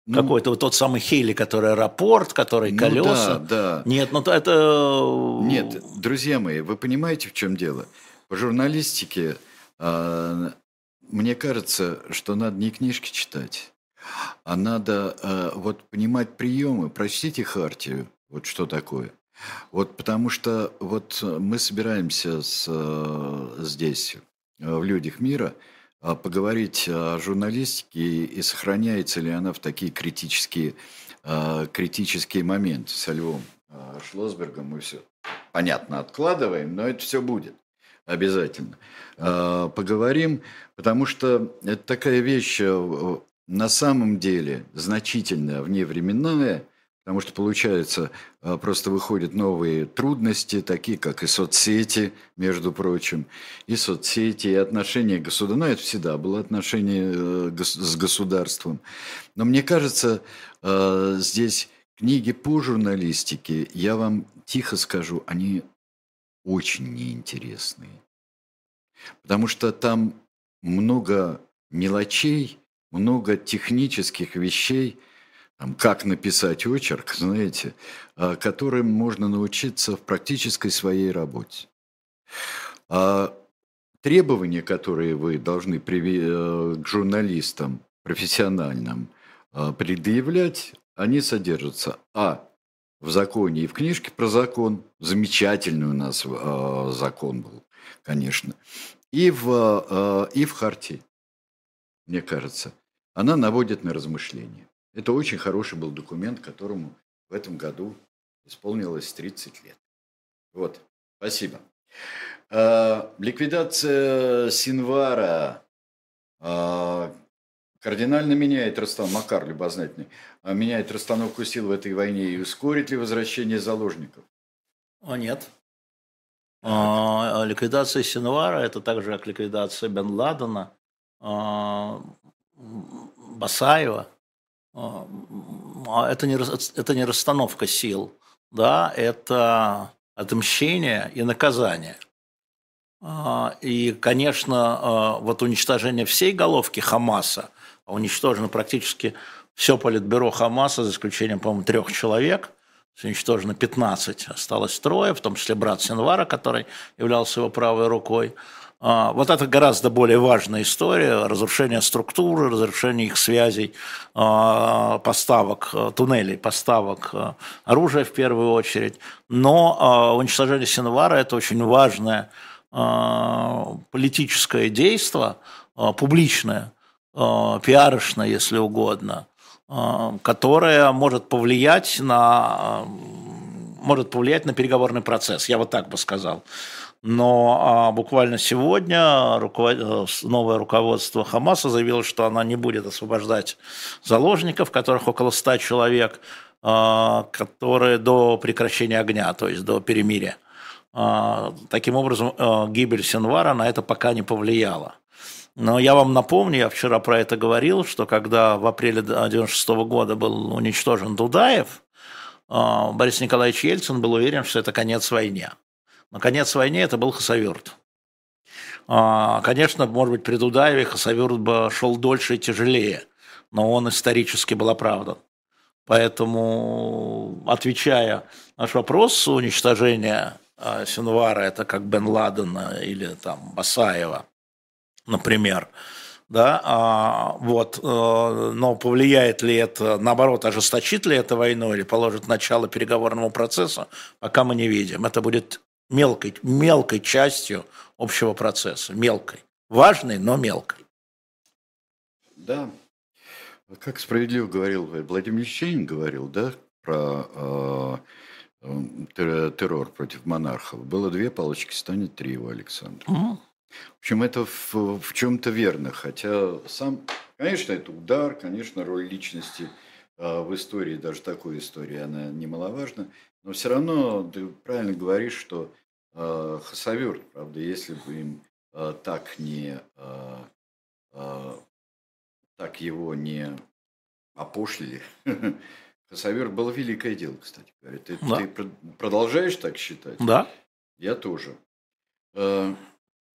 Ну, Какой-то вот тот самый Хейли, который аэропорт, который ну да, колеса. да. Нет, ну это... Нет, друзья мои, вы понимаете, в чем дело? По журналистике, а, мне кажется, что надо не книжки читать, а надо вот понимать приемы. Прочтите Хартию, вот что такое. Вот потому что вот мы собираемся здесь, в «Людях мира», поговорить о журналистике и сохраняется ли она в такие критические моменты со Львом Шлосбергом. Мы все, понятно, откладываем, но это все будет обязательно. Поговорим, потому что это такая вещь на самом деле значительная, вневременная, потому что, получается, просто выходят новые трудности, такие как и соцсети, между прочим, и соцсети, и отношения государства. Ну, это всегда было отношение с государством. Но мне кажется, здесь книги по журналистике, я вам тихо скажу, они очень неинтересные. Потому что там много мелочей, много технических вещей, там, как написать очерк, знаете, которым можно научиться в практической своей работе. А требования, которые вы должны к журналистам профессиональным предъявлять, они содержатся в законе и в книжке про закон, замечательный у нас закон был, конечно, и в хартии, мне кажется. Она наводит на размышления. Это очень хороший был документ, которому в этом году исполнилось 30 лет. Вот, спасибо. Ликвидация Синвара кардинально меняет Макар любознательный, меняет расстановку сил в этой войне и ускорит ли возвращение заложников? Нет. Так. Ликвидация Синвара – это так же, как ликвидация Бен Ладена, Басаева. Это не расстановка сил, да, это отмщение и наказание. И, конечно, вот уничтожение всей головки Хамаса, уничтожено практически все политбюро Хамаса, за исключением, по-моему, 3 человек, уничтожено 15, осталось 3, в том числе брат Синвара, который являлся его правой рукой. Вот это гораздо более важная история, разрушение структуры, разрушение их связей, поставок, туннелей, поставок оружия в первую очередь. Но уничтожение Синвара – это очень важное политическое действие, публичное, пиарочное, если угодно, которое может повлиять на переговорный процесс, я вот так бы сказал. Но буквально сегодня новое руководство Хамаса заявило, что она не будет освобождать заложников, которых около 100 человек, которые до прекращения огня, то есть до перемирия. Таким образом, гибель Синвара на это пока не повлияла. Но я вам напомню, я вчера про это говорил, что когда в апреле 1996 года был уничтожен Дудаев, Борис Николаевич Ельцин был уверен, что это конец войне. Но конец войны это был Хасавюрт. Конечно, может быть, при Дудаеве Хасавюрт бы шел дольше и тяжелее, но он исторически был оправдан. Поэтому, отвечая на наш вопрос, уничтожение Синвара – это как Бен Ладена или там Басаева, например, да, но повлияет ли это, наоборот, ожесточит ли это войну или положит начало переговорному процессу, пока мы не видим. Это будет мелкой частью общего процесса, мелкой, важной, но мелкой. Да, как справедливо говорил Владимир Ильич, говорил, да, про террор против монархов. Было 2 палочки, станет 3 у Александра. Угу. В общем, это в чем-то верно, хотя конечно, это удар, конечно, роль личности в истории, даже такой истории, она немаловажна, но все равно ты правильно говоришь, что Хасавюрт, правда, если бы им так его не опошлили, Хасавюрт было великое дело, кстати говоря. Ты продолжаешь так считать? Да. Я тоже.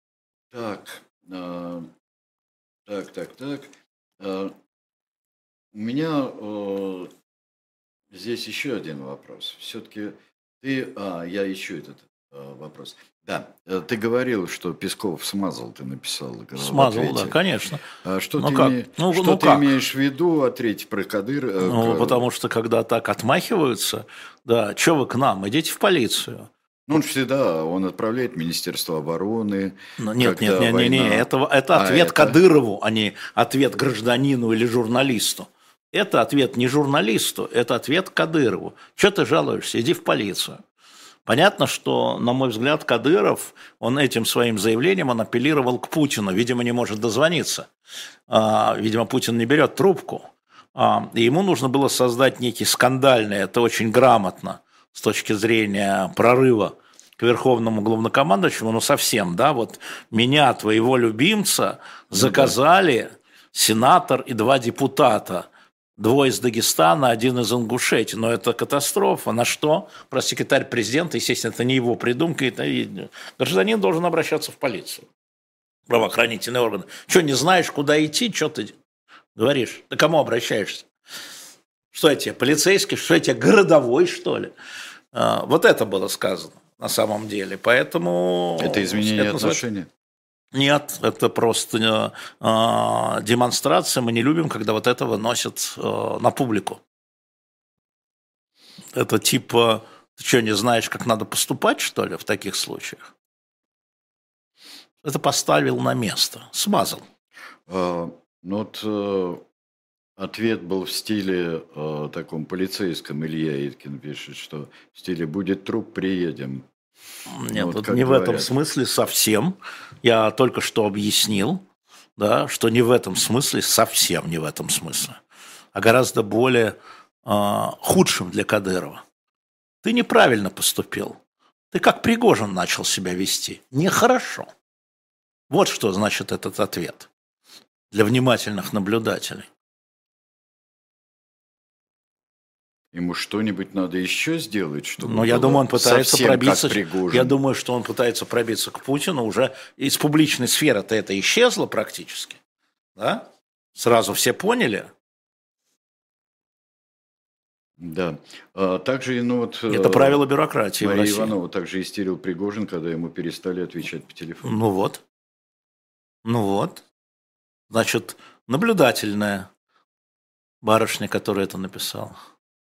Так. У меня здесь еще один вопрос. Все-таки я ищу этот вопрос. Да, ты говорил, что Песков смазал, ты написал в Смазал, да, ответе. конечно. Что Ну ты, как? что ты Как? имеешь в виду, ответь про Кадыр? Потому что когда так отмахиваются, да, что вы к нам, идите в полицию. Он всегда, он отправляет Министерство обороны, Нет, когда война... это ответ Кадырову, а не ответ гражданину или журналисту. Это ответ не журналисту, это ответ Кадырову. Что ты жалуешься? Иди в полицию. Понятно, что, на мой взгляд, Кадыров, он этим своим заявлением, он апеллировал к Путину, видимо, не может дозвониться. Видимо, Путин не берет трубку. И ему нужно было создать некий скандальный, это очень грамотно с точки зрения прорыва к верховному главнокомандующему, но совсем, да, вот меня, твоего любимца, заказали сенатор и 2 депутата. 2 из Дагестана, 1 из Ингушетии. Но это катастрофа. На что? Пресс-секретарь президента, естественно, это не его придумка. Это гражданин должен обращаться в полицию. Правоохранительные органы. Что, не знаешь, куда идти? Что ты говоришь? Ты к кому обращаешься? Что я тебе, полицейский? Что я тебе, городовой, что ли? Вот это было сказано на самом деле. Поэтому... Это изменение отношений? Нет, это просто демонстрация. Мы не любим, когда вот это выносят на публику. Это типа, ты что, не знаешь, как надо поступать, что ли, в таких случаях? Это поставил на место, смазал. Ответ был в стиле таком полицейском. Илья Иткин пишет, что в стиле «будет труп, приедем». Нет, вот не говорят. В этом смысле совсем. Я только что объяснил, да, что не в этом смысле, совсем не в этом смысле, а гораздо более худшим для Кадырова. Ты неправильно поступил. Ты как Пригожин начал себя вести. Нехорошо. Вот что значит этот ответ для внимательных наблюдателей. Ему что-нибудь надо еще сделать, чтобы... Но я думаю, он пытается пробиться. Я думаю, что он пытается пробиться к Путину уже из публичной сферы-то это исчезло практически. Да? Сразу все поняли. Да. Также, это правило бюрократии. Мария Иванова также истерил Пригожин, когда ему перестали отвечать по телефону. Ну вот. Значит, наблюдательная барышня, которая это написала.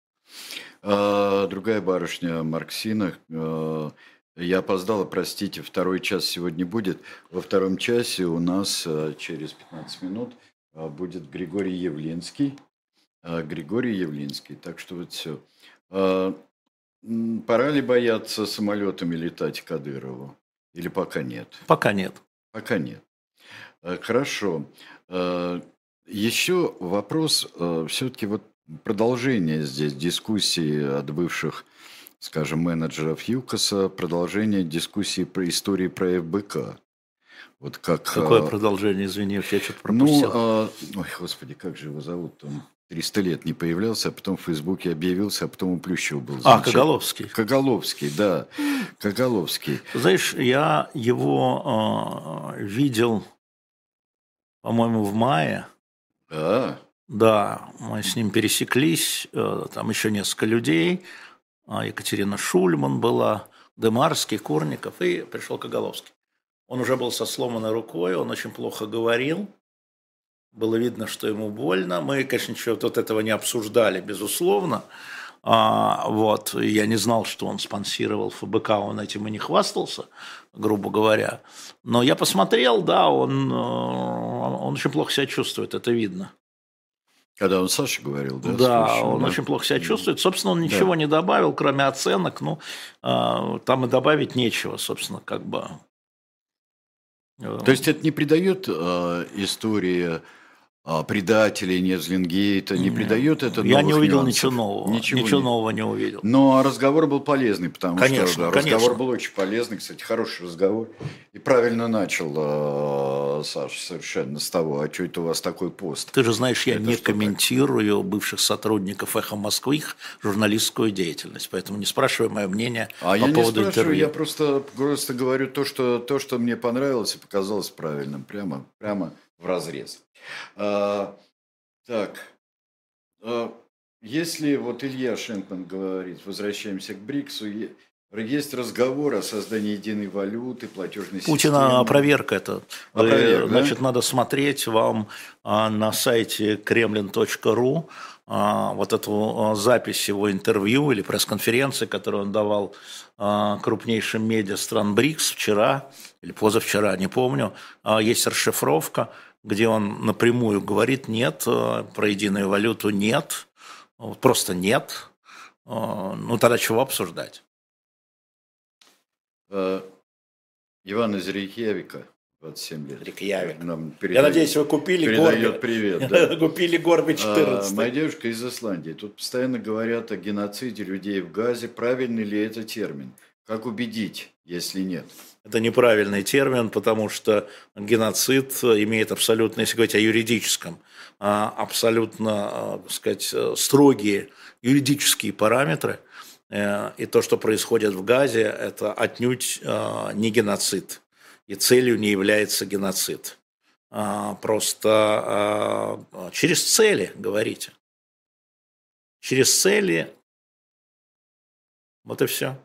Другая барышня Марксина. Я опоздала, простите, 2 час сегодня будет. Во 2 часе у нас через 15 минут будет Григорий Явлинский. Так что вот все. Пора ли бояться самолетами летать Кадырову? Или пока нет? Пока нет. Пока нет. Хорошо. Еще вопрос, все-таки вот продолжение здесь дискуссии от бывших, скажем, менеджеров ЮКОСа, продолжение дискуссии про истории про ФБК. Вот как... Какое продолжение, извини, я что-то пропустил. Ой, господи, как же его зовут? Он 300 лет не появлялся, а потом в Фейсбуке объявился, а потом у Плющева был. Коголовский. Коголовский, да. Коголовский. Знаешь, я его видел, по-моему, в мае. Да, мы с ним пересеклись, там еще несколько людей, Екатерина Шульман была, Демарский, Курников, и пришел Коголовский. Он уже был со сломанной рукой, он очень плохо говорил, было видно, что ему больно. Мы, конечно, ничего вот этого не обсуждали, безусловно. Я не знал, что он спонсировал ФБК, он этим и не хвастался, грубо говоря. Но я посмотрел, да, он очень плохо себя чувствует, это видно. Когда он Саше говорил, да? Да, он очень плохо себя чувствует. Собственно, он ничего не добавил, кроме оценок. Там и добавить нечего, собственно, как бы. То есть это не придает истории предателей, Невзлингейта, не придает это новых Я не увидел нюансов? Ничего нового не увидел. Но разговор был полезный, потому что разговор конечно. был очень полезный, кстати, хороший разговор. И правильно начал Саша совершенно с того, а что это у вас такой пост? Ты же знаешь, я не комментирую бывших сотрудников «Эхо Москвы», их журналистскую деятельность, поэтому не спрашивай мое мнение по поводу интервью. Я просто говорю то, что мне понравилось и показалось правильным, прямо вразрез. Так, Если вот Илья Шенкман говорит, возвращаемся к БРИКСу, есть разговор о создании единой валюты, платежной Путина системы. опроверг это. Опроверг, да? Значит, надо смотреть вам на сайте kremlin.ru вот эту запись его интервью или пресс-конференции, которую он давал крупнейшим медиа стран БРИКС вчера или позавчера, не помню. Есть расшифровка, где он напрямую говорит: нет, про единую валюту нет, просто нет. Ну тогда чего обсуждать? Иван из Рейкьявика, 27 лет. Рейкьявик. Нам Я надеюсь, вы купили Горби. Привет, да. Купили Горби 14. Моя девушка из Исландии. Тут постоянно говорят о геноциде людей в Газе. Правильный ли это термин? Как убедить, если нет? Это неправильный термин, потому что геноцид имеет абсолютно, если говорить о юридическом, абсолютно, так сказать, строгие юридические параметры. И то, что происходит в Газе, это отнюдь не геноцид. И целью не является геноцид. Просто через цели говорите. Через цели. Вот и все.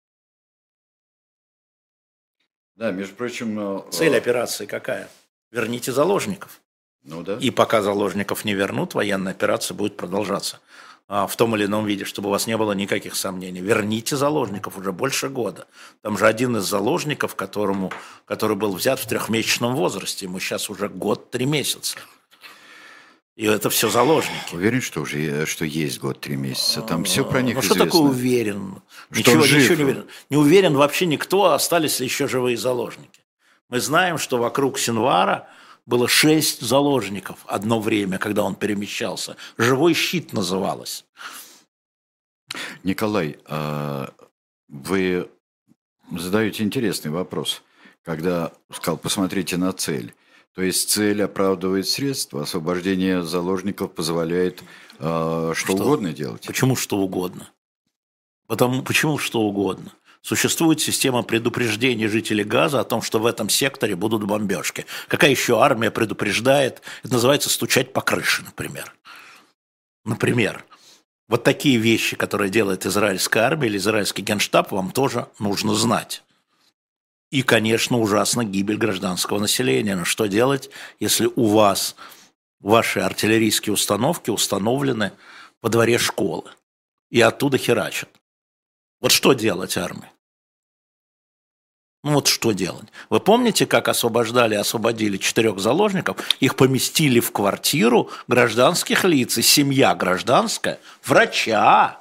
Да, между прочим... Цель операции какая? Верните заложников. Ну да. И пока заложников не вернут, военная операция будет продолжаться в том или ином виде, чтобы у вас не было никаких сомнений. Верните заложников уже больше года. Там же один из заложников, который был взят в 3-месячном возрасте, ему сейчас уже год 3 месяца. И это все заложники. Уверен, что есть год 3 месяца. Там все про них известно. Что такое уверен? Что он жив? Ничего не уверен. Не уверен вообще никто, остались ли еще живые заложники. Мы знаем, что вокруг Синвара было 6 заложников одно время, когда он перемещался. «Живой щит» называлось. Николай, вы задаете интересный вопрос, когда сказал, посмотрите на цель. То есть цель оправдывает средства, освобождение заложников позволяет что угодно делать? Почему что угодно? Почему что угодно? Существует система предупреждения жителей Газа о том, что в этом секторе будут бомбежки. Какая еще армия предупреждает? Это называется стучать по крыше, например. Например. Вот такие вещи, которые делает израильская армия или израильский генштаб, вам тоже нужно знать. И, конечно, ужасно гибель гражданского населения. Но что делать, если у вас ваши артиллерийские установки установлены во дворе школы и оттуда херачат? Вот что делать армии? Ну вот что делать? Вы помните, как освободили 4 заложников? Их поместили в квартиру гражданских лиц, и семья гражданская, врача,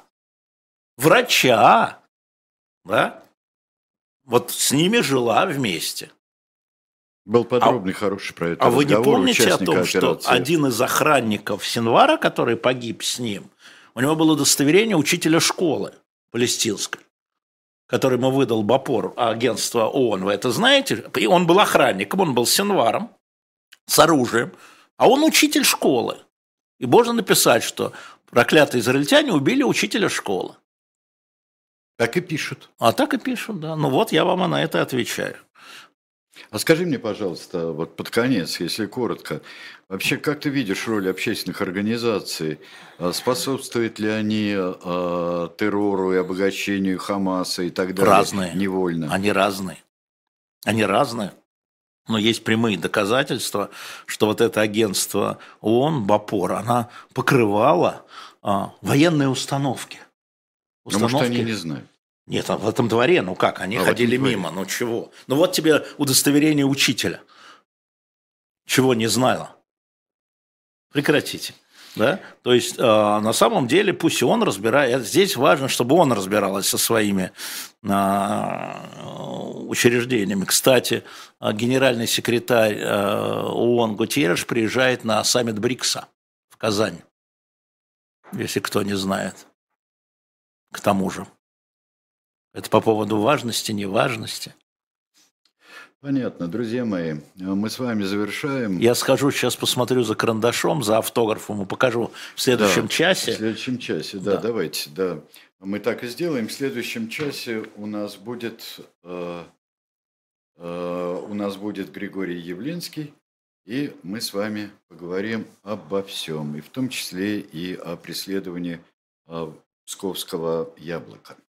да? Вот с ними жила вместе. Был подробный, хороший про это разговор. А вы не помните о том, операции? что один из охранников Синвара, который погиб с ним, у него было удостоверение учителя школы палестинской, который ему выдал Бапор, агентство ООН, вы это знаете? И он был охранником, он был Синваром с оружием, а он учитель школы. И можно написать, что проклятые израильтяне убили учителя школы. Так и пишут. А так и пишут, да. Ну вот я вам и на это отвечаю. А скажи мне, пожалуйста, вот под конец, если коротко, вообще как ты видишь роль общественных организаций? Способствуют ли они террору и обогащению Хамаса и так далее? Разные. Невольно. Они разные. Они разные. Но есть прямые доказательства, что вот это агентство ООН, Бапор, она покрывала военные установки. Ну, может, они не знают. Нет, в этом дворе, ну как, они ходили мимо, ну чего? Ну вот тебе удостоверение учителя. Чего не знала? Прекратите. Да? То есть, на самом деле, пусть и он разбирает. Здесь важно, чтобы он разбирался со своими учреждениями. Кстати, генеральный секретарь ООН Гутерреш приезжает на саммит БРИКСа в Казань, если кто не знает. К тому же. Это по поводу важности, неважности. Понятно, друзья мои, мы с вами завершаем. Я схожу сейчас, посмотрю за карандашом, за автографом и покажу в следующем часе. В следующем часе, да, давайте, да. Мы так и сделаем. В следующем часе у нас будет Григорий Явлинский И мы с вами поговорим обо всем, и в том числе и о преследовании Псковского яблока.